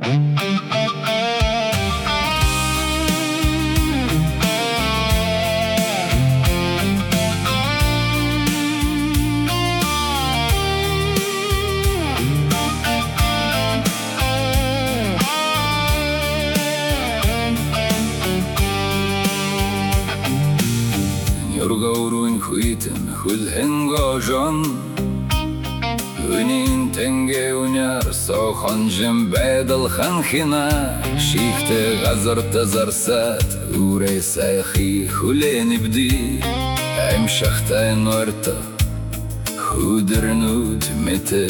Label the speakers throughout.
Speaker 1: Yorgauruin huitin hulhen gojon Unin tenge unyar sohan jem bedel khankhina Shikhte gazar tazarsat ure sayhi hulen ibdi Aim shakhta enorta hudernud mete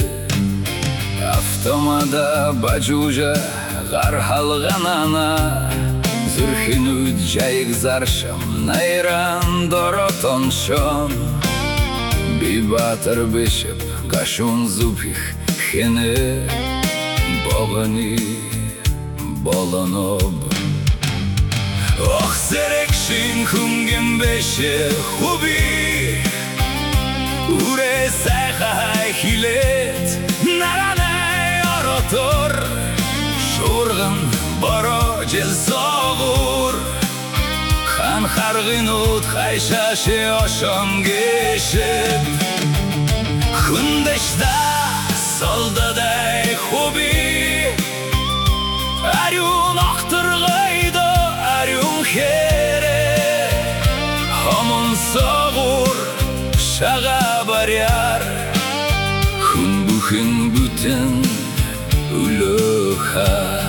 Speaker 1: Avtomada bajuja gar halganana Zürchinud jayg zarsham Найран доротон шон Бибатар бешеп Кашун зубих хене Богани болоноб Ох серекшин хунгем беше хуби Уре сайхай хилет Наранай оротор Шурган боро жел соғур Хан харгынут хайшаши ошон гешет Хундешта солдадай хуби Арюн охтыргайда арюн хере Хомун соғур шаға баряр Хун бухын бүтін улуха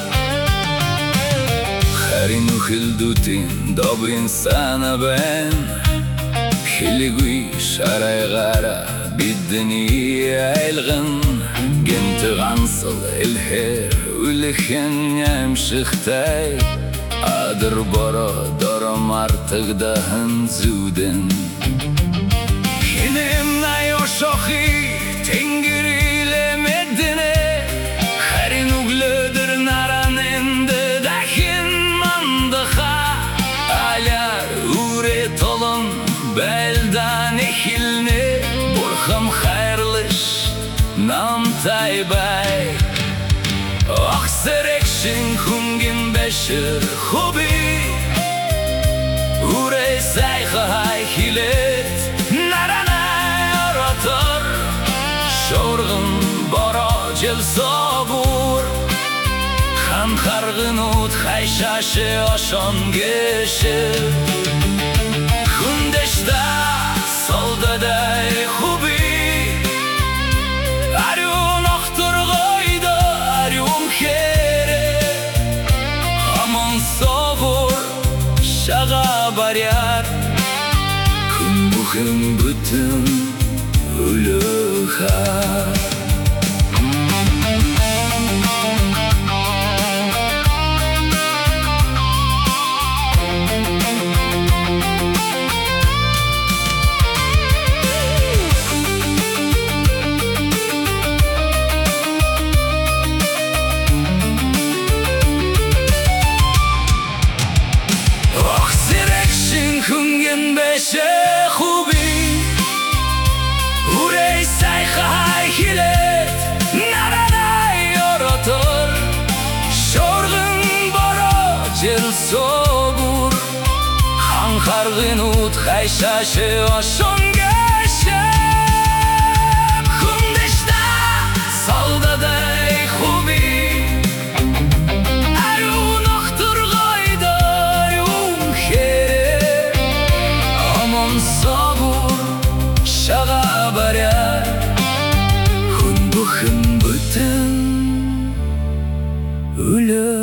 Speaker 1: Харин ухилдутин добрин сана бен Хилигуи шарайгара биддени айлгын Генті ғансыл илхер үліхен ямшықтай Адыр боро дором артығдahın зуден Хинем най ошохи тенгириле меддене Харин углыдыр нараненді Beldan ehilne Burkham hayırlış Nam taybay Oh serekşin hungin beşir hubi Urey sayhay hilet Naranay orator Şorgın bora jel soğur Khan hargınut hayşaşı oşon geçir Hundeshta soldaday hubi Arjun oxturgayda arjun khere Hamon soğur şağa baryar Kun buxun bütün uluha Hungen beşe hubi Urey sayhay hilet Naranay orator Şorgın bora jel soğur Han hargınut hayşaşı oşon geçep Hundeşta soldaday hubi Soğur şağa baryar Hun buxun bütün ulu